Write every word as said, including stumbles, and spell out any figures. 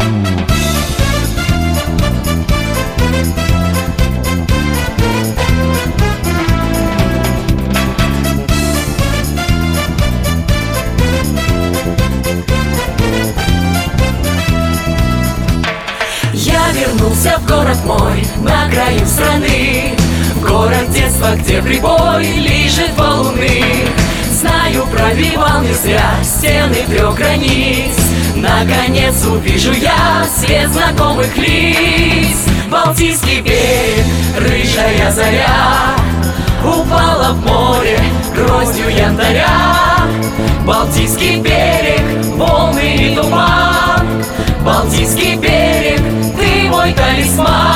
Я вернулся в город мой, на краю страны, в город детства, где прибой лежит валуны. Знаю, пробивал не зря стены трех границ. Наконец увижу я свет знакомых лиц. Балтийский берег, рыжая заря упала в море гроздью янтаря. Балтийский берег, волны и туман. Балтийский берег, ты мой талисман.